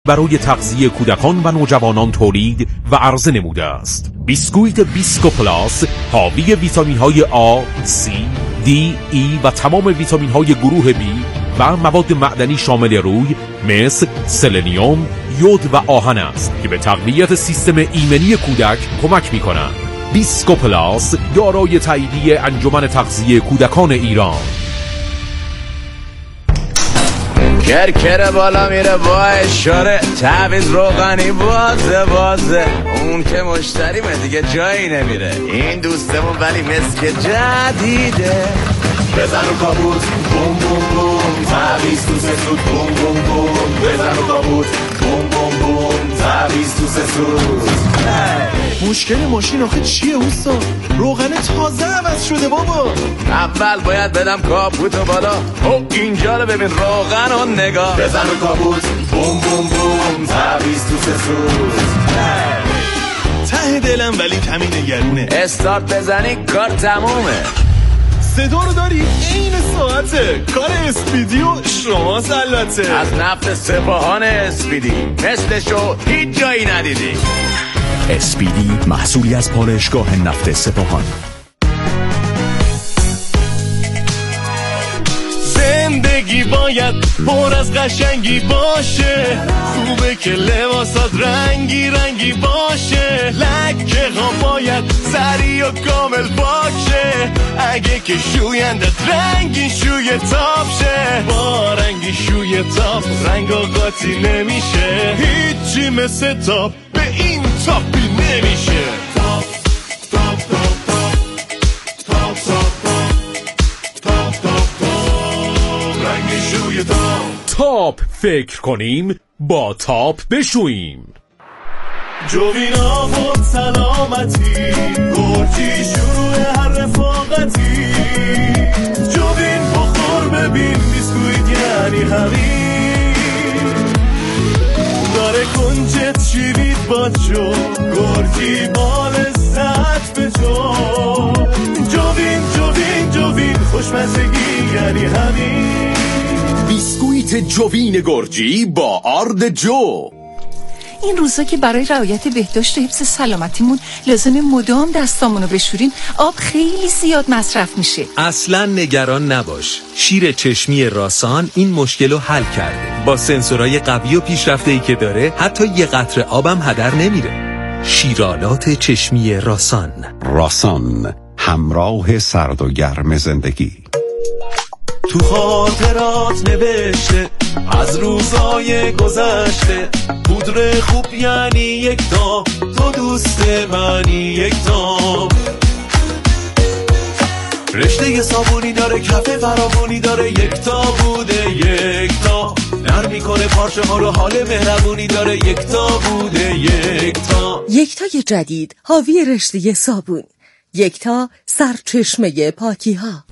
برای تغذیه کودکان و نوجوانان تولید و عرضه نموده است. بیسکویت بیسکو پلاس حاوی ویتامین‌های A, C, D, E و تمام ویتامین‌های گروه B و مواد معدنی شامل روی مثل سلنیوم، یود و آهن است که به تقویت سیستم ایمنی کودک کمک می‌کنند. بیسکو پلاس دارای تاییدیه انجمن تغذیه کودکان ایران. کرکره بالا میره با اشاره، تعویض روغنی بازه اون که مشتریمه دیگه جایی نمیره. این دوستمون ولی مسک جدیده. بزن و کابوت بوم بوم بوم، تعویض تو سسود بوم بوم بوم. بزن و کابوت بوم بوم بوم، تعویض تو سسود. مشکل ماشین آخه چیه اوستا؟ روغن تازه عوض شده بابا. اول باید بدم کاپوتو بالا. او اینجا رو ببین، روغن و نگاه. بزن و کابوت بوم بوم بوم، تعویض تو سسود. ته دلم ولی کمی نگرونه. استارت بزنی کار تمومه. صدا رو داری؟ این ساعته. کار اسپیدی و شما البته. از نفت سپاهان اسپیدی مثلشو هیچ جایی ندیدی. اسپیدی محصولی از پالایشگاه نفت سپاهان. زندگی باید پر از قشنگی باشه، خوبه که لباسات رنگی رنگی باشه، لکه ها باید سری و کامل باشه، اگه که شویندت رنگی شوی تاپ شه، با رنگی شوی تاپ رنگ و قاطی نمیشه، هیچی مثل تاپ به این تاپی نمیشه. تاپ تاپ تاپ تاپ تاپ تاپ رنگی شوی تاپ. تاپ فکر کنیم با تاپ بشوییم. جوینا بود سلامتی، گرچی شروع هر رفاقتی، جوین بخور ببین بیسکویت یعنی همین، داره کنجت شیرید با جو، گرچی بال لذت به جو، جوین خوشمزگی یعنی همین. بیسکویت جوین گرجی با آرد جو. این روزا که برای رعایت بهداشت و حفظ سلامتیمون لازم مدام دستامونو بشوریم، آب خیلی زیاد مصرف میشه. اصلا نگران نباش، شیر چشمی راسان این مشکل رو حل کرده. با سنسورهای قوی و پیشرفته‌ای که داره حتی یه قطره آبم هدر نمیره. شیرالات چشمی راسان. راسان، همراه سرد و گرم زندگی. تو خاطرات نوشته از روزای گذشته، پودر خوب یعنی یک تا، تو دوست منی یک تا، رشته صابونی داره کف فراوانی داره، یک تا بوده یک تا، نرم میکنه پارچه ها رو، حال مهربونی داره، یک تا بوده یک تا. یک تای جدید حاوی رشته صابون، یک تا سرچشمه پاکی ها.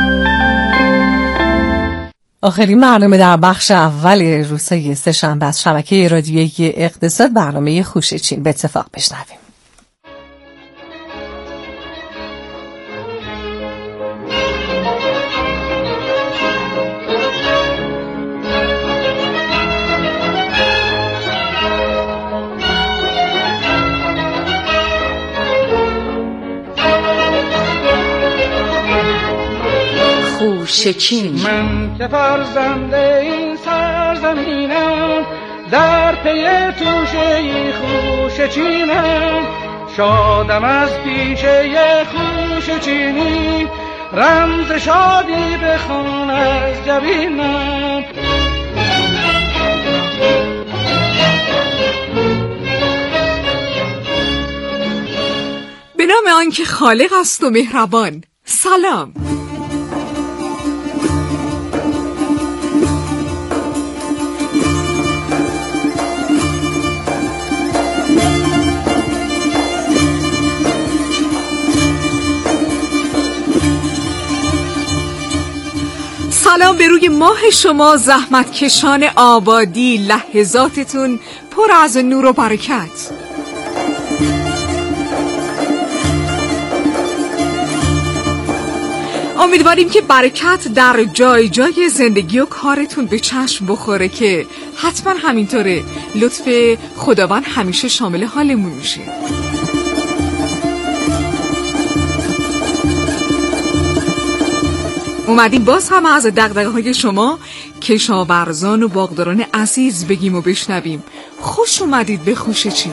آخرین برنامه در بخش اول روزهای سه‌شنبه از شبکه رادیویی اقتصاد، برنامه خوش چین به اتفاق بشنویم. خوشچین. من که فرزنده این سرزمینم، در پی توشه خوشچینم، شادم از پیشه خوشچینی، رمز شادی بخوان از جبینم. به نام آن که خالق است و مهربان. سلام. سلام به روی ماه شما زحمتکشان آبادی، لحظاتتون پر از نور و برکت. امیدواریم که برکت در جای جای زندگی و کارتون به چشم بخوره که حتما همینطوره. لطف خداوند همیشه شامل حالمون میشه. اومدیم باز هم از دغدغه‌های شما کشاورزان و باغداران عزیز بگیم و بشنویم. خوش اومدید به خوشچین.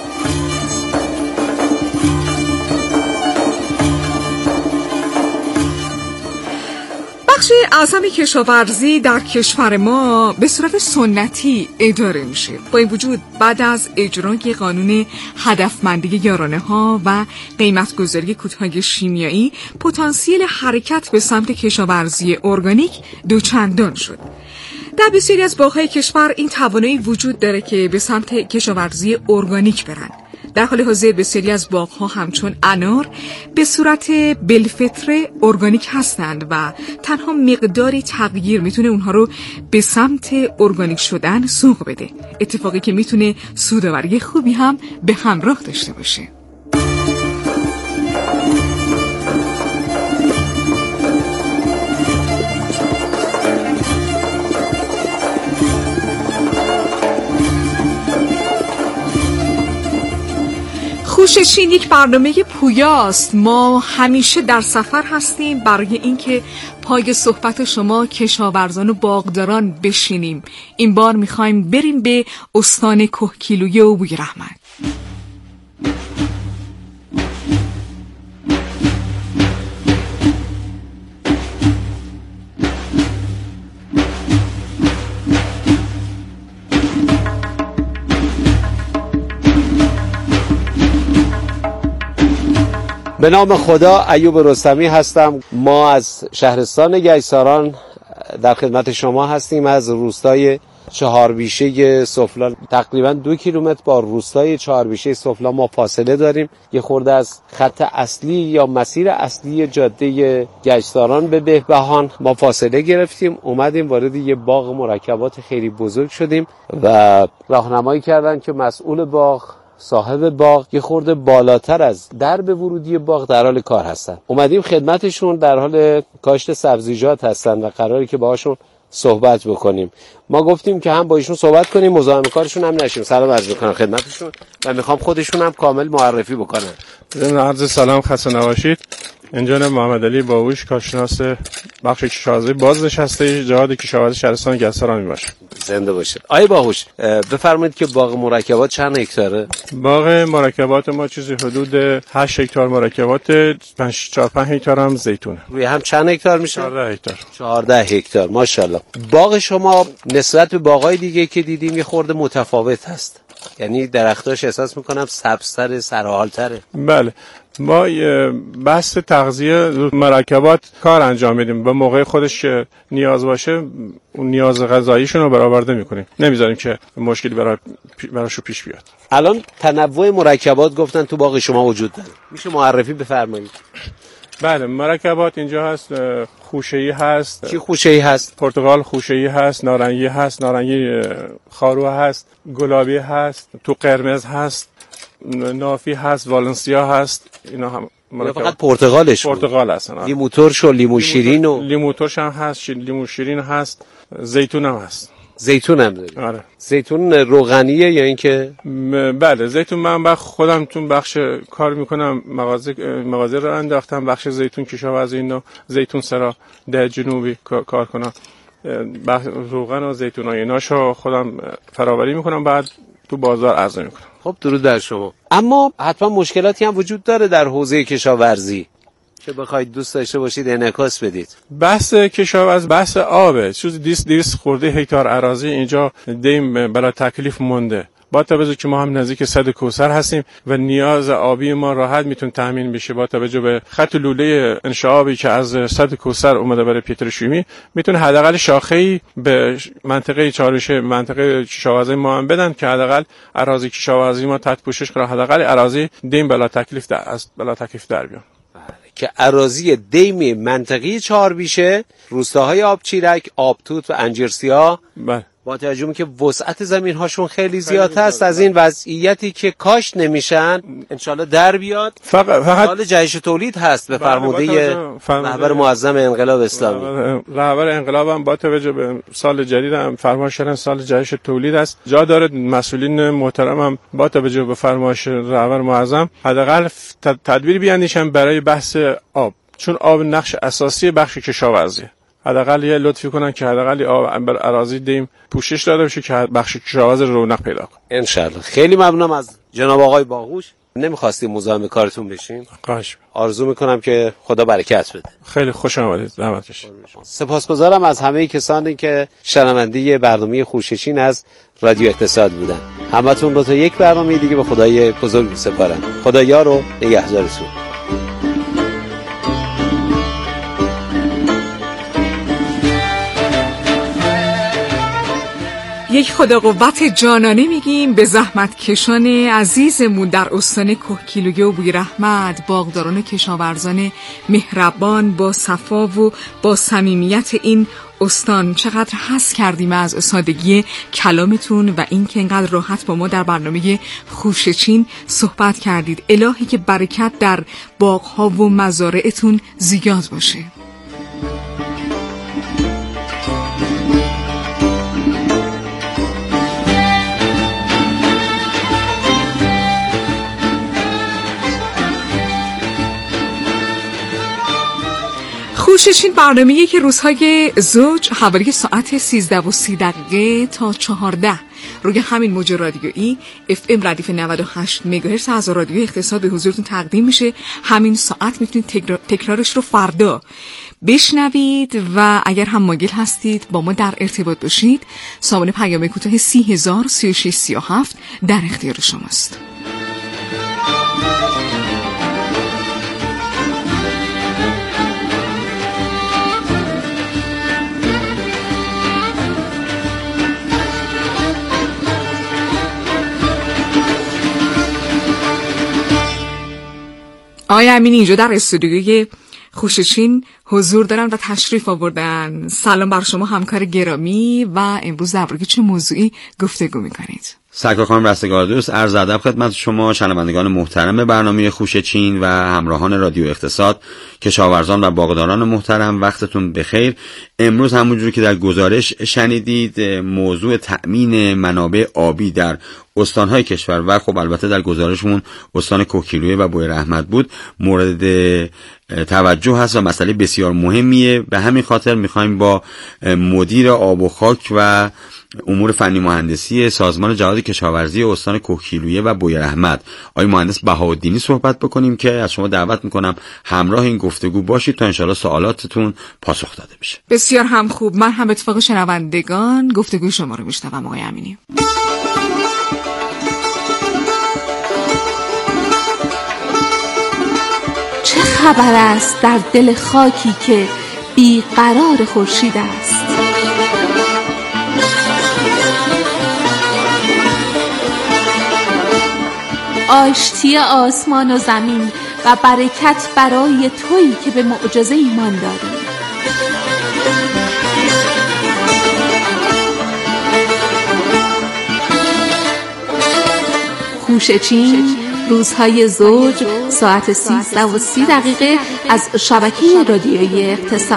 بخش اعظم کشاورزی در کشور ما به صورت سنتی اداره میشه. با این وجود بعد از اجرای قانون هدفمندی یارانه‌ها و قیمت‌گذاری کودهای شیمیایی، پتانسیل حرکت به سمت کشاورزی ارگانیک دوچندان شد. در بسیاری از باغ‌های کشور این توانایی وجود داره که به سمت کشاورزی ارگانیک برن. در حال حاضر بسیاری از باغ‌ها همچون انار به صورت بالفطره ارگانیک هستند و تنها مقداری تغییر میتونه اونها رو به سمت ارگانیک شدن سوق بده، اتفاقی که میتونه سودآوری خوبی هم به همراه داشته باشه. خوشچین یک برنامه پویاست. ما همیشه در سفر هستیم برای اینکه پای صحبت شما کشاورزان و باغداران بشینیم. این بار میخوایم بریم به استان کهگیلویه و بویراحمد. به نام خدا، ایوب رستمی هستم. ما از شهرستان گیساران در خدمت شما هستیم. از روستای چهاربیشه سفلا تقریبا 2 کیلومتر با روستای چهاربیشه سفلا ما فاصله داریم. یه خورده از خط اصلی یا مسیر اصلی جاده گیساران به بهبهان ما فاصله گرفتیم. اومدیم وارد یه باغ مرکبات خیلی بزرگ شدیم و راهنمایی کردن که مسئول باغ، صاحب باغ، یه خورده بالاتر از درب ورودی باغ در حال کار هستن. اومدیم خدمتشون، در حال کاشت سبزیجات هستن و قراره که باهاشون صحبت بکنیم. ما گفتیم که هم با ایشون صحبت کنیم، مزاحم کارشون هم نشیم. سلام عرض می‌کنم خدمتشون و میخوام خودشون هم کامل معرفی بکنن. عرض سلام، خسته نباشید. اینجا محمد علی باهوش، کارشناس بخش کشاورزی بازنشسته جهاد کشاورزی شهرستان گیساران میباشه. زنده باشید. آقای باهوش، بفرمایید که باغ مرکبات چند هکتاره؟ باغ مرکبات ما چیزی حدود 8 هکتار مرکبات، 4-5 هکتار هم زیتونه. روی هم چند هکتار میشه؟ 14 هکتار. 14 هکتار، ماشاءالله. باغ شما نسبت به باغای دیگه که دیدیم یه خورده متفاوت هست. یعنی درختاش احساس میکنم سبزتر، سرحالتره. بله، ما بحث تغذیه مرکبات کار انجام میدیم. به موقع خودش که نیاز باشه اون نیاز غذاییشون رو برآورده میکنیم، نمیذاریم که مشکلی براشو پیش بیاد. الان تنوع مرکبات گفتن تو باغ شما وجود داره، میشه معرفی بفرمایید؟ بله، مرکبات اینجا هست. خوشه‌ای هست. چی خوشه‌ای هست؟ پرتقال خوشه‌ای هست، نارنگی هست، نارنگی خارو هست، گلابی هست، تو قرمز هست، نافی هست، والنسیا هست. اینا هم فقط پرتقالش پرتقال هستن. لیمو ترش و لیمو شیرین و لیمو ترش هم هست، لیمو شیرین هست، زیتون هم هست. زیتون هم داریم؟ آره. زیتون روغنیه یا اینکه؟ بله، زیتون من خودم تو بخش کار میکنم، مغازه رو انداختم، بخش زیتون کشاورزی اینو زیتون سرا در جنوبی کار کنم. روغن و زیتون های ایناشو خودم فراوری میکنم، بعد تو بازار عرضه میکنم. خب درود بر شما. اما حتما مشکلاتی هم وجود داره در حوزه کشاورزی که بخواید دوست داشته باشید انعکاس بدید. بحث کشاورزی بحث آبه. چیز 200 خورده هکتار اراضی اینجا دیم بلا تکلیف مونده. با توجه که ما هم نزدیک سد کوثر هستیم و نیاز آبی ما راحت میتونه تامین بشه، با توجه به خط لوله انشعابی که از سد کوثر اومده برای پتروشیمی، میتونه حداقل شاخه‌ای به منطقه چهاربیشه، منطقه کشاورزی ما هم بدن که حداقل اراضی کشاورزی ما تحت پوشش کنه، حداقل اراضی دیم بلا تکلیف در بیان. که اراضی دیم منطقی چهاربیشه، روستاهای آبچیرک، آبتوت و انجیرسیا با توجه که وسعت زمین هاشون خیلی زیاد هست، از این وضعیتی که کاش نمیشن انشالله در بیاد. فقط سال جهش تولید هست به فرموده رهبر معظم انقلاب اسلامی. رهبر انقلاب هم با توجه به سال جدید هم فرمایش کردن سال جهش تولید است. جا داره مسئولین محترم هم با توجه به فرمایش رهبر معظم حداقل تدبیر بیاندیشن برای بحث آب، چون آب نقش اساسی بخش کشاورزیه. حداقل یه لطفی کنن که حداقل آب بر اراضی دیم پوشش داده بشه که بخش کشاورزی رونق پیدا کنه. ان شاء الله. خیلی ممنونم از جناب آقای باهوش. نمیخواستیم مزاحم کارتون بشیم. خواهش آرزو میکنم که خدا برکت بده. خیلی خوش آمدید. زحمت کشید. سپاسگزارم از همه کسانی که شنونده برنامه خوشچین از رادیو اقتصاد بودن. همتون رو تا یک برنامه دیگه به خدای بزرگ میسپارم. خدایا رو نگهدارتون. یک خدا قوت جانانه میگیم به زحمت کشان عزیزمون در استان کهگیلویه و بویراحمد، باغداران و کشاورزان مهربان با صفا و با صمیمیت این استان. چقدر حس کردیم از سادگی کلامتون و این که اینقدر راحت با ما در برنامه خوشچین صحبت کردید. الهی که برکت در باغ‌ها و مزارعتون زیاد باشه. خوشچین برنامه‌ای که روزهای زوج حوالی ساعت 13:30 تا 14 روی همین موج رادیویی FM ردیف 98 مگاهرتز از رادیو اقتصاد به حضورتون تقدیم میشه. همین ساعت میتونید تکرارش رو فردا بشنوید و اگر هم مایل هستید با ما در ارتباط باشید، سامانه پیام کوتاه 303637 در اختیار شماست. آقای امینی اینجا در استودیوی خوشچین حضور دارن و تشریف آوردن. سلام بر شما همکار گرامی و امروز درباره چه موضوعی گفتگو میکنید؟ سرکار خانم رستگار دوست، عرض ادب خدمت شما شنوندگان محترم برنامه خوشچین و همراهان رادیو اقتصاد، کشاورزان و باغداران محترم، وقتتون بخیر. امروز همونجوری که در گزارش شنیدید موضوع تأمین منابع آبی در استانهای کشور و خب البته در گزارشمون استان کهگیلویه و بویراحمد بود مورد توجه هست و مسئله بسیار مهمیه. به همین خاطر میخوایم با مدیر آب و خاک و امور فنی مهندسی سازمان جهاد کشاورزی استان کهگیلویه و بویراحمد آقای مهندس بهاءالدینی صحبت بکنیم که از شما دعوت میکنم همراه این گفتگو باشید تا انشالله سوالاتتون پاسخ داده بشه. بسیار هم خوب. من هم اتفاق شنوندگان گفتگوی شما رو میشنوم آقای امینی. چه خبر است در دل خاکی که بیقرار خورشید است؟ آشتی آسمان و زمین و برکت برای تویی که به معجزه ایمان داری. خوشچین روزهای زوج ساعت 13:30 از شبکه رادیویی اقتصاد.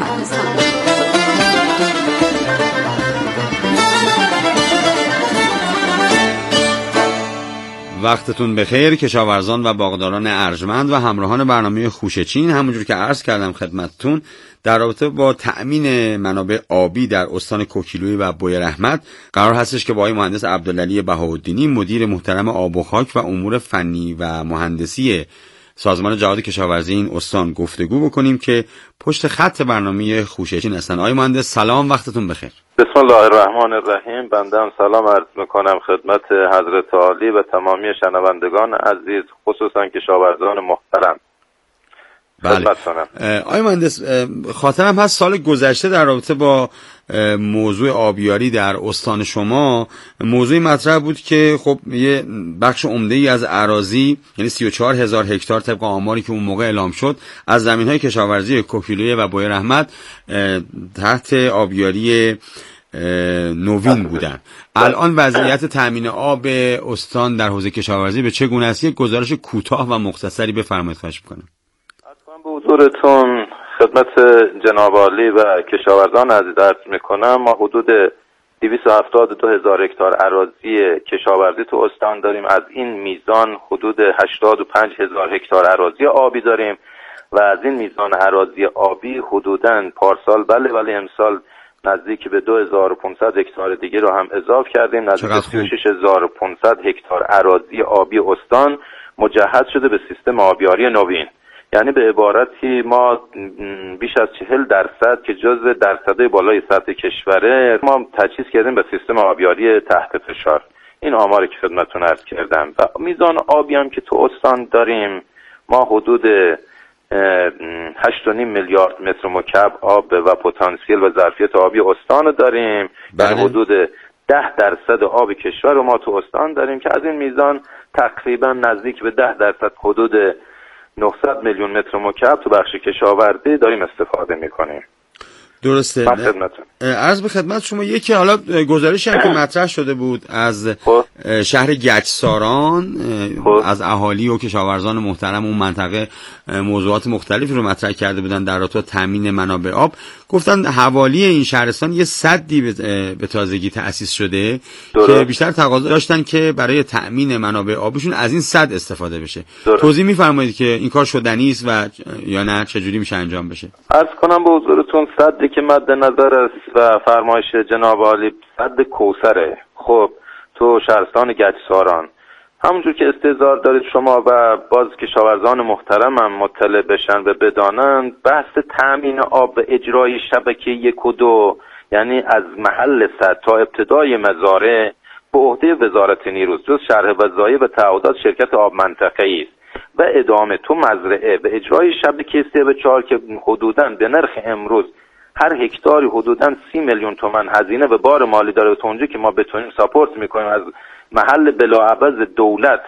وقتتون بخیر کشاورزان و باغداران ارجمند و همراهان برنامه خوشچین. همونجور که عرض کردم خدمتتون در رابطه با تأمین منابع آبی در استان کهگیلویه و بویراحمد قرار هستش که با آقای مهندس عبدالعلی بهاءالدینی مدیر محترم آب و خاک و امور فنی و مهندسی سازمان جهاد کشاورزی این استان گفتگو بکنیم که پشت خط برنامه خوشچین هستن. آقای مهندس سلام، وقتتون بخیر. بسم الله الرحمن الرحیم. بنده هم سلام عرض میکنم خدمت حضرت عالی و تمامی شنوندگان عزیز، خصوصا کشاورزان محترم. بله. آقای مهندس خاطرم هست سال گذشته در رابطه با موضوع آبیاری در استان شما موضوعی مطرح بود که خب یه بخش عمده‌ای از اراضی یعنی 34,000 هکتار طبق آماری که اون موقع اعلام شد از زمین‌های کشاورزی کهگیلویه و بویراحمد تحت آبیاری نوین بودن. الان وضعیت تامین آب استان در حوزه کشاورزی به چه گونه است؟ یک گزارش کوتاه و مختصری بفرمایید خواهش می‌کنم. به حضورتون خدمت جناب عالی و کشاورزان عزیز عرض میکنم. ما حدود 272,000 هکتار اراضی کشاورزی تو استان داریم. از این میزان حدود 85,000 هکتار اراضی آبی داریم و از این میزان اراضی آبی حدوداً پارسال ولی امسال نزدیک به 2,500 هکتار دیگه رو هم اضافه کردیم. نزدیک 36,500 هکتار اراضی آبی استان مجهز شده به سیستم آبیاری نوین. یعنی به عبارتی ما بیش از 40% که جزو درصدهای بالای سطح کشوره ما تجهیز کردیم به سیستم آبیاری تحت فشار. این آماری که خدمتتون عرض کردم. و میزان آبی هم که تو استان داریم ما حدود 8.5 میلیارد متر مکعب آب و پتانسیل و ظرفیت آبی استان داریم. یعنی حدود 10% آب کشور رو ما تو استان داریم که از این میزان تقریبا نزدیک به 10% حدود 900 میلیون متر مکعب تو بخش کشاورزی داریم استفاده میکنیم. درسته. عرض به خدمت شما یکی حالا گزارشی هم که مطرح شده بود از شهر گچساران از اهالی و کشاورزان محترم اون منطقه موضوعات مختلفی رو مطرح کرده بودن در رابطه با تامین منابع آب. گفتن حوالی این شهرستان یه سدی به تازگی تأسیس شده که بیشتر تقاضا داشتن که برای تامین منابع آبشون از این سد استفاده بشه. توضیح می‌فرمایید که این کار شدنی است و یا نه چجوری میشه انجام بشه؟ عرض کنم به حضورتون سدی که مد نظر است و فرمایش جناب عالی سد کوثره. خب تو شهرستان گچساران همونجور که استحضار دارید شما و باز کشاورزان محترم هم مطلع بشن و بدانند، بحث تامین آب و اجرای شبکه 1 و 2 یعنی از محل سد تا ابتدای مزارع به عهده وزارت نیروست، جز شرح وظایف و تعهدات شرکت آب منطقه‌ای است و ادامه تو مزرعه به اجرای شبکه 3 و 4 که حدوداً به نرخ امروز هر هکتاری حدوداً 30 میلیون تومان هزینه و بار مالی داره. تا اونجا که ما بتونیم ساپورت میکنیم از محل بلاعوض دولت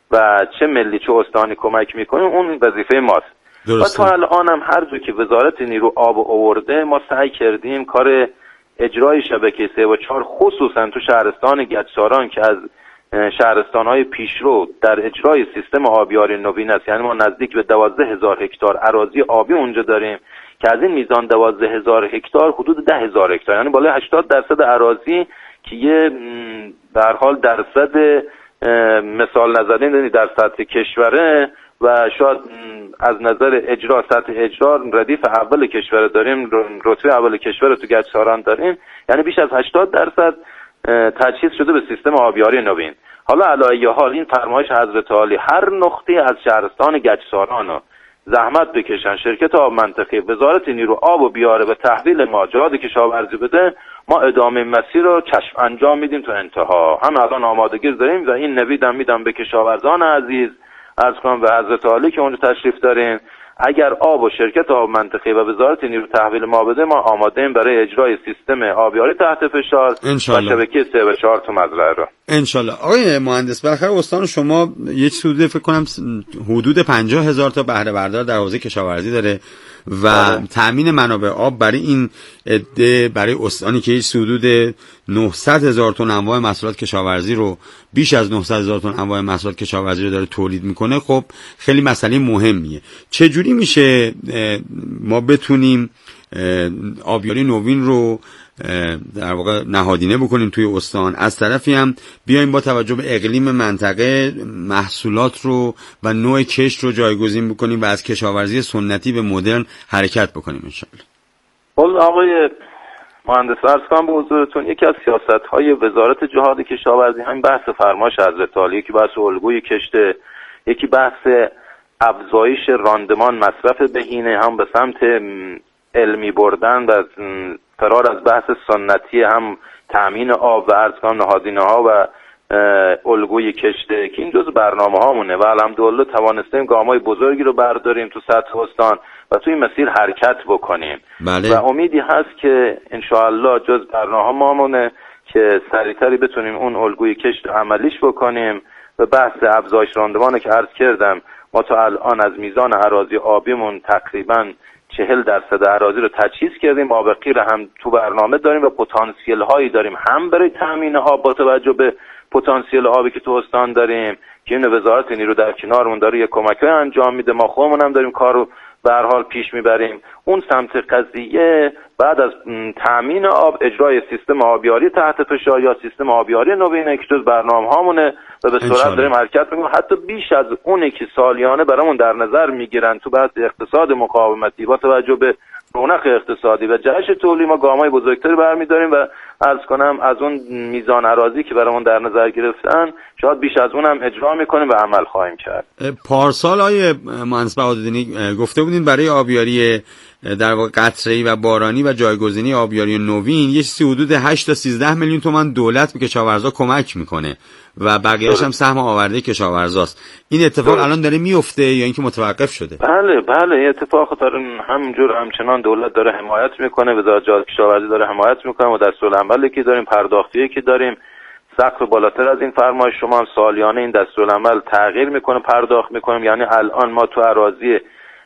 و چه ملی چه استانی کمک میکنیم، اون وظیفه ماست. درسته. و تا الان هم هر جور که وزارت نیرو آب آورده ما سعی کردیم کار اجرای شبکه 3 و 4 خصوصا تو شهرستان گچساران که از شهرستان‌های پیشرو در اجرای سیستم آبیاری نوین است. یعنی ما نزدیک به 12,000 هکتار اراضی آبی اونجا داریم که از این میزان 12,000 هکتار حدود 10,000 هکتار یعنی بالای 80% اراضی که یه به هر حال درصد مثال نزدین در سطح کشوره و شاید از نظر اجرا سطح اجرا ردیف اول کشور داریم، رتبه اول کشور تو گچساران داریم، یعنی بیش از 80% تجهیز شده به سیستم آبیاری نوین. حالا علی حال این فرمایش حضرت عالی هر نقطه از شهرستان گچساران زحمت بکشن شرکت آب منطقه وزارت نیرو آب و بیاره و تحویل ماجرات کشاورزی بده، ما ادامه مسیر رو چشم انجام میدیم تا انتها. هم الان آمادگی داریم و این نویدم میدم به کشاورزان عزیز عرض کنم و حضرت عالی که اونجا تشریف دارین، اگر آب و شرکت آب منطقه و وزارت نیرو تحویل ما بده ما آماده ایم برای اجرای سیستم آبیاری تحت فشار و شبکه 3 و 4 تو مزرعه رو انشالله. آقای مهندس بالاخره استان شما یک حدود فکر کنم حدود 50,000 تا بهره بردار در حوزه کشاورزی داره و تامین منابع آب برای این عده برای استانی که هیچ حدود 900,000 تن انواع محصولات کشاورزی رو بیش از 900,000 تن انواع محصولات کشاورزی رو داره تولید میکنه، خب خیلی مسئله مهمیه. چجوری میشه ما بتونیم آبیاری نوین رو در واقع نهادینه بکنیم توی استان، از طرفی هم بیایم با توجه به اقلیم منطقه محصولات رو و نوع کشت رو جایگزین بکنیم و از کشاورزی سنتی به مدرن حرکت بکنیم انشاءالله. والله آقای مهندس عرض کنم به حضورتون یکی از سیاست‌های وزارت جهاد کشاورزی همین بحث فرمایش حضرت عالی که بحث الگوی کشت، یکی بحث افزایش راندمان مصرف بهینه هم به سمت علمی بردن و فرار از بحث سنتی هم تامین آب و عرض کنم نهادینه‌ها و الگوی کشته که این جزء برنامه‌هامونه و الحمدلله توانستیم گام‌های بزرگی رو برداریم تو سطح استان و توی مسیر حرکت بکنیم. بله. و امیدی هست که انشاءالله جز برنامه‌هامونه که سریعتری بتونیم اون الگوی کشت عملیش بکنیم و بحث افزایش راندمان که عرض کردم ما تا الان از میزان اراضی آبیمون تقریباً 40% اراضی رو تجهیز کردیم. آب قیر هم تو برنامه داریم و پتانسیل هایی داریم هم برای تامین آب با توجه به پتانسیل آبی که تو استان داریم که این وزارت نیرو در کنارمون داره یه کمک‌های انجام میده. ما خودمون هم داریم کارو به هر حال پیش میبریم. اون سمت قضیه بعد از تامین آب اجرای سیستم آبیاری تحت فشار یا سیستم آبیاری نوین که جز برنامه‌هامونه و به سرعت داریم حرکت میکنیم. حتی بیش از اونی که سالیانه برامون در نظر میگیرن تو بحث اقتصاد مقاومتی با توجه به رونق اقتصادی و جهش تولید ما گام‌های بزرگتری برمی‌داریم و عرض کنم از اون میزان اراضی که برامون در نظر گرفتن شاید بیش از اون هم اجرا میکنیم و عمل خواهیم کرد. پارسال آیه مهندس بهادردینی گفته بودین برای آبیاری در واقع قطره‌ای و بارانی و جایگزینی آبیاری نوین یه چیزی حدود 8 تا 13 میلیون تومان دولت به کشاورزا کمک میکنه و بقیه‌اش هم سهم آورده کشاورزاست. این اتفاق الان داره میفته یا اینکه متوقف شده؟ بله این اتفاق داره همینجور همچنان دولت داره حمایت میکنه، وزارت جهاد کشاورزی داره حمایت میکنه و دستورالعملی که داریم پرداختی که داریم سقف بالاتر از این فرمایش شما هم سالیانه این دستورالعمل تغییر میکنه پرداخت میکنیم. یعنی الان ما تو اراضی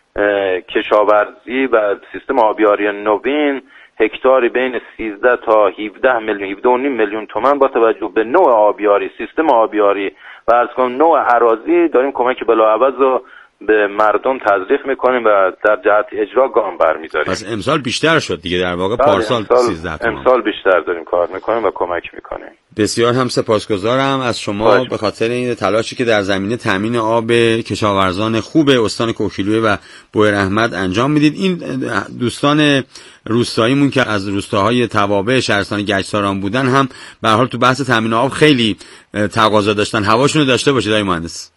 کشاورزی و سیستم آبیاری نوین هکتاری بین 13 تا 17 میلیون 17.5 میلیون تومان با توجه به نوع آبیاری سیستم آبیاری و از نوع اراضی داریم کمک بلاعوض رو به مردم تزریق میکنیم و در جهت اجرا گام برمیداریم. پس امسال بیشتر شد دیگه در واقع پارسال 13 تومان. امسال بیشتر داریم کار میکنیم و کمک میکنیم. بسیار هم سپاسگزارم از شما به خاطر این تلاشی که در زمینه تامین آب کشاورزان خوب استان کوهگیلویه و بویراحمد انجام میدید. این دوستان روستاییمون که از روستاهای توابع شهرستان گچساران بودن هم به هر حال تو بحث تامین آب خیلی تقاضا داشتن. هواشون رو داشته باشید آقای مهندس.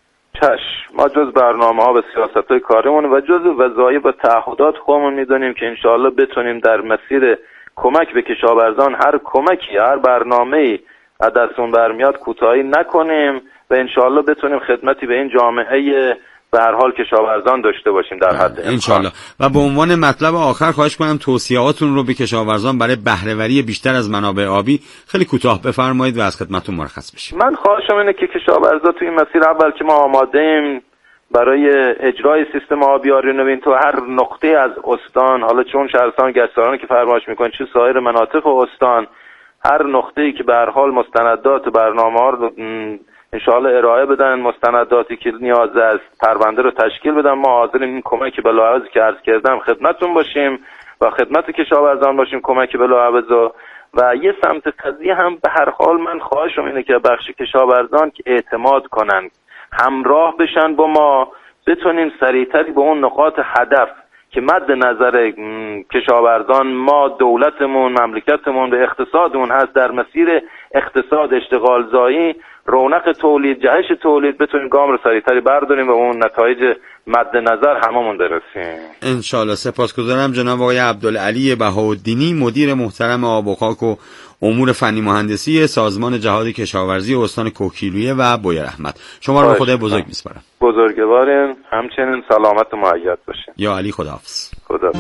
ما جز برنامه‌ها و سیاست‌های کاریمون و جز وظایف و تعهدات خودمون می‌دونیم که انشاءالله بتونیم در مسیر کمک به کشاورزان هر کمکی هر برنامه‌ای از دستمون برمیاد کوتاهی نکنیم و انشاءالله بتونیم خدمتی به این جامعه به هر حال کشاورزان داشته باشیم در حد انشاءالله. و به عنوان مطلب آخر خواهش کنم توصیه‌هاتون رو به کشاورزان برای بهره‌وری بیشتر از منابع آبی خیلی کوتاه بفرمایید و از خدمتتون مرخص بشیم. من خواهشم اینه که کشاورزا توی این مسیر اول که ما آماده‌ایم برای اجرای سیستم آبیاری نوین تو هر نقطه از استان، حالا چون شهرستان گچساران که فرمایش می‌کنید چه سایر مناطق استان، هر نقطه‌ای که به هر حال مستندات برنامه‌ها رو انشاءالله ارائه بدن، مستنداتی که نیاز است پرونده رو تشکیل بدن، ما حاضریم این کمک بلاعوضی که عرض کردم خدمتتون باشیم و خدمت کشاورزان باشیم کمک بلاعوض و یه سمت قضیه هم به هر حال من خواهشم اینه که بخش کشاورزان که اعتماد کنن همراه بشن با ما بتونیم سریعتری به اون نقاط هدف که مد نظر کشاورزان ما دولتمون مملکتمون به اقتصادمون هست در مسیر اقتصاد اشتغال زایی رونق تولید جهش تولید بتونیم گام رو سریعتری برداریم و اون نتایج مد نظر هممون برسیم انشالله. سپاسگزارم جناب آقای عبدالعلی بهاءالدینی مدیر محترم آب و خاک و امور فنی مهندسی سازمان جهاد کشاورزی استان کوهگیلویه و بویراحمد. شما رو به خدای بزرگ میسپارم. بزرگوارین، همچنین سلامت و مؤید باشین. یا علی خداحافظ. خدا.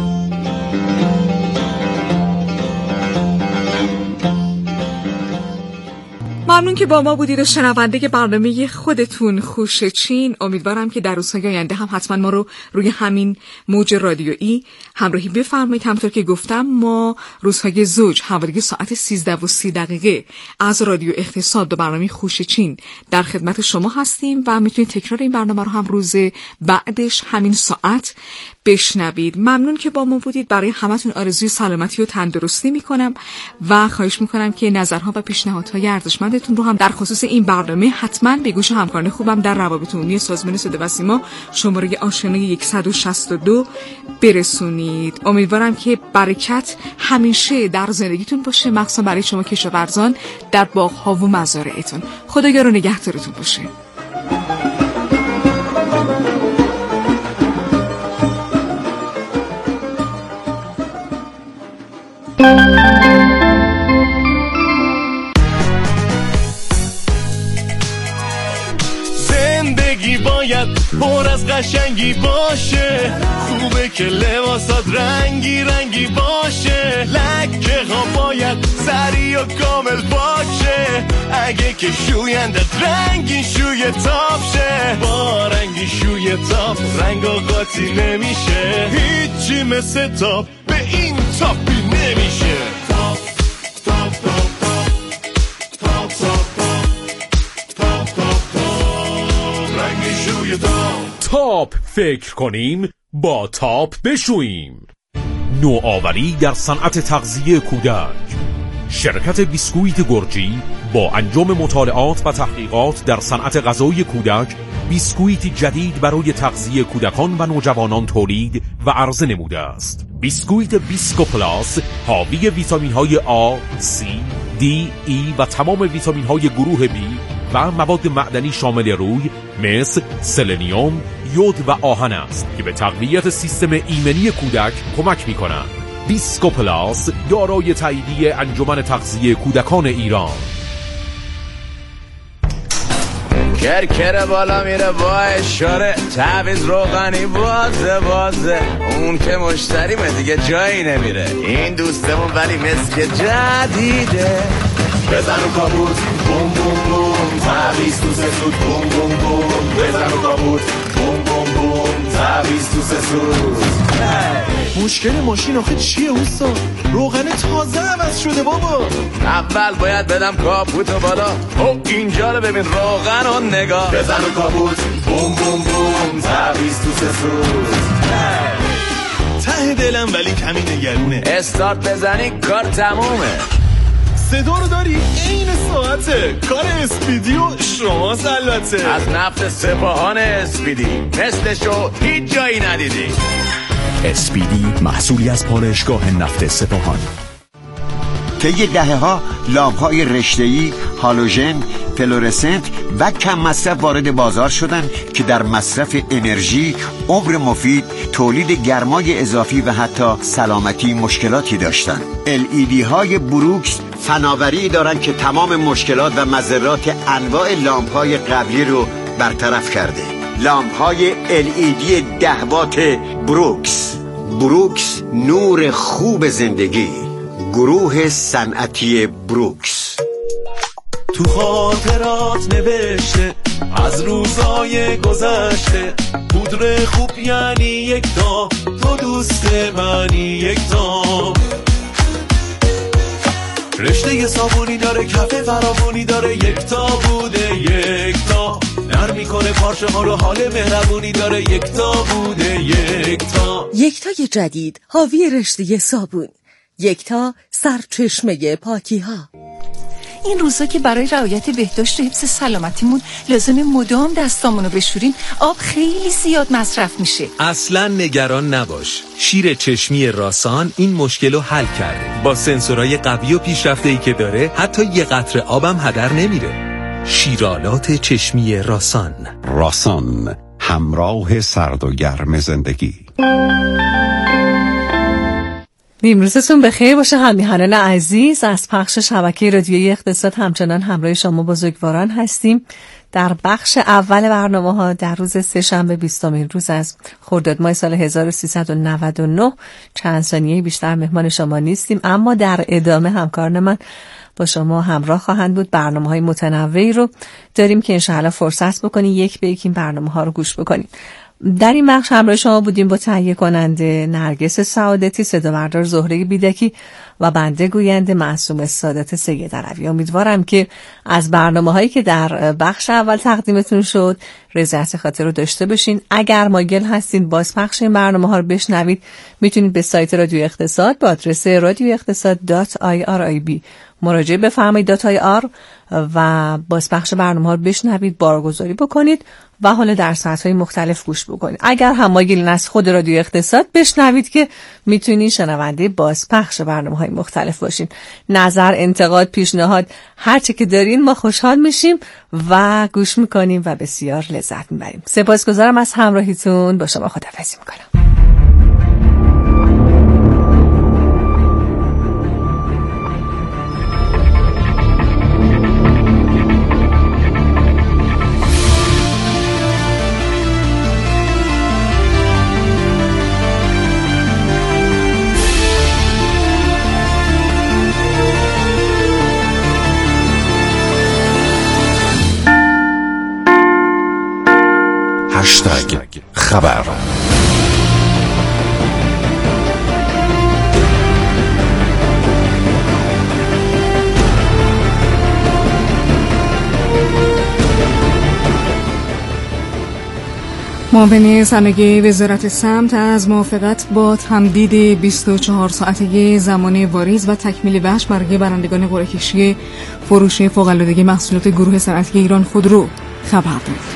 ممنون که با ما بودید و شنونده برنامه خودتون خوشچین. امیدوارم که در روزهای آینده هم حتما ما رو روی همین موج رادیویی همراهی بفرمایید. همونطور که گفتم ما روزهای زوج حوالی ساعت 13:30 از رادیو اقتصاد و برنامه خوشچین در خدمت شما هستیم و میتونید تکرار این برنامه رو هم روز بعدش همین ساعت بشنوید. ممنون که با ما بودید. برای همتون آرزوی سلامتی و تندرستی میکنم و خواهش میکنم که نظرها و پیشنهادهای ارزشمندتون رو هم در خصوص این برنامه حتما به گوش همکاران خوبم در روابط عمومی سازمان صدا و سیما شماره آشنای 162 برسونید. امیدوارم که برکت همیشه در زندگیتون باشه، مخصوصا برای شما کشاورزان در باغ‌ها و مزارعتون. خدایا رو نگهدارتون باشه. زندگی باید پر از قشنگی باشه، خوبه که لباسات رنگی رنگی باشه، لکه ها باید سری و کامل باشه، اگه که شویندت رنگی شوی تاپ شه، با رنگی شوی تاپ رنگ قاطی نمیشه، هیچی مثل تاپ به این تاپی نمیشه. تاپ تاپ تاپ تاپ تاپ تاپ تاپ تاپ رنگ شوی تاپ. تاپ فکر کنیم با تاپ بشوییم. نوآوری در صنعت تغذیه کودک. شرکت بیسکویت گرجی با انجام مطالعات و تحقیقات در صنعت غذای کودک بیسکویت جدید برای تغذیه کودکان و نوجوانان تولید و عرضه نموده است. بیسکویت بیسکو پلاس حاوی ویتامین های آ، سی، دی، ای و تمام ویتامین های گروه بی و مواد معدنی شامل روی مثل سلنیوم، یود و آهن است که به تقویت سیستم ایمنی کودک کمک می کنند. بیسکو پلاس دارای تاییدیه انجمن تغذیه کودکان ایران. کرکر بالا میره با اشاره، تعویض روغنی بازه اون که مشتریمه دیگه جایی نمیره. این دوستمون ولی مسک جدیده. بزن و کابوت بوم بوم بوم، تعویض تو سسود بوم بوم بوم. بزن و کابوت بوم بوم بوم، تعویض تو سسود. مشکل ماشین آخه چیه اوستا؟ روغن تازه عوض شده بابا. اول باید بدم کاپوتو بالا. او اینجا رو ببین روغن و نگاه. بزن و کابوت بوم بوم بوم، تعویض تو سسود. ته دلم ولی کمی نگرونه. استارت بزنی کار تمومه. صدا رو داری؟ این ساعته. کار اسپیدی و شماست البته. از نفت سپاهان اسپیدی مثلشو هیچ جایی ندیدی. اسپیدی محصولی از پالایشگاه نفت سپاهان. طی دهه‌ها لامپ‌های رشته‌ای، هالوژن، فلورسنت و کم مصرف وارد بازار شدند که در مصرف انرژی، عمر مفید، تولید گرمای اضافی و حتی سلامتی مشکلاتی داشتند. LED های بروکس فناوری دارند که تمام مشکلات و مضرات انواع لامپ‌های قبلی رو برطرف کرده. لامپ‌های LED 10 وات بروکس، نور خوب زندگی. گروه صنعتی بروکس. تو خاطرات نوشته از روزای گذشته، پودر خوب یعنی یک تا، تو دوست منی یک تا. رشته صابونی داره، کف فراوانی داره، یک تا بوده یک تا. نرم میکنه پارچه ها رو، حال مهربونی داره، یک تا بوده یک تا. یکتای جدید حاوی رشته صابون. یکتا سرچشمه پاکی ها. این روزا که برای رعایت بهداشت و حفظ سلامتیمون لازم مدام دستامونو بشوریم، آب خیلی زیاد مصرف میشه. اصلا نگران نباش، شیر چشمی راسان این مشکل رو حل کرده. با سنسورهای قوی و پیشرفته‌ای که داره حتی یه قطره آبم هدر نمیره. شیرالات چشمی راسان، همراه سرد و گرم زندگی. نیمروزتون بخیر باشه همیهنان عزیز. از پخش شبکه رادیویی اقتصاد همچنان همراه شما بزرگواران هستیم. در بخش اول برنامه ها در روز سه‌شنبه 20 روز از خرداد ماه سال 1399 چند ثانیه بیشتر مهمان شما نیستیم، اما در ادامه همکاران من با شما همراه خواهند بود. برنامه‌های متنوعی رو داریم که انشاءالله فرصت بکنید یک به یک این برنامه‌ها رو گوش بکنید. در این بخش همراه شما بودیم با تهیه کننده نرگس سعادتی، صدابردار زهره بیدکی و بنده گوینده معصومه سعادت سید عربی. امیدوارم که از برنامه‌هایی که در بخش اول تقدیمتون شد رضایت خاطر رو داشته باشین. اگر مایل هستین بازپخش این برنامه‌ها رو بشنوید، میتونید به سایت رادیو اقتصاد با آدرس radioeqtasad.irib مراجعه بفرمایید .ir و بازپخش برنامه‌ها رو بشنوید، بارگذاری بکنید و حالا در ساعت‌های مختلف گوش بکنید. اگر هم مایلین از خود رادیو اقتصاد بشنوید که میتونید شنونده بازپخش برنامه‌های مختلف باشین. نظر، انتقاد، پیشنهاد هر چه که دارین ما خوشحال میشیم و گوش میکنیم و بسیار لذت میبریم. سپاسگزارم از همراهیتون. با شما خداحافظی میکنم. خبر. معاون صنایع وزارت سمت از موافقت با تمدید 24 ساعته زمان واریز و تکمیل بخش برای برندگان قرعه کشی فروش فوق‌العاده محصولات گروه صنعتی ایران خودرو خبر داد.